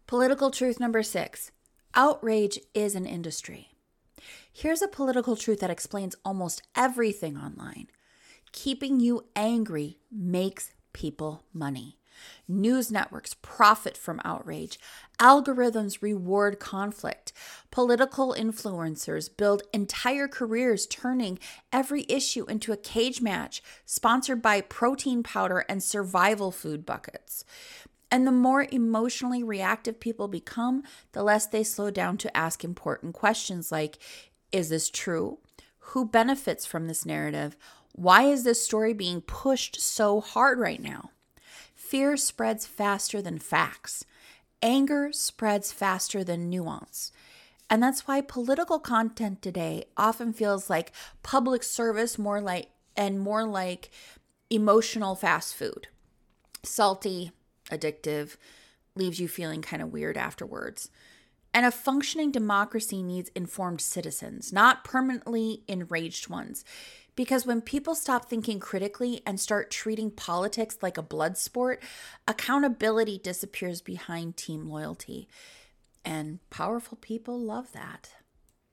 Political truth number 6. Outrage is an industry. Here's a political truth that explains almost everything online. Keeping you angry makes people money. News networks profit from outrage. Algorithms reward conflict. Political influencers build entire careers turning every issue into a cage match sponsored by protein powder and survival food buckets. And the more emotionally reactive people become, the less they slow down to ask important questions like, is this true? Who benefits from this narrative? Why is this story being pushed so hard right now? Fear spreads faster than facts. Anger spreads faster than nuance. And that's why political content today often feels like public service, more like emotional fast food. Salty, addictive, leaves you feeling kind of weird afterwards. And a functioning democracy needs informed citizens, not permanently enraged ones. Because when people stop thinking critically and start treating politics like a blood sport, accountability disappears behind team loyalty. And powerful people love that.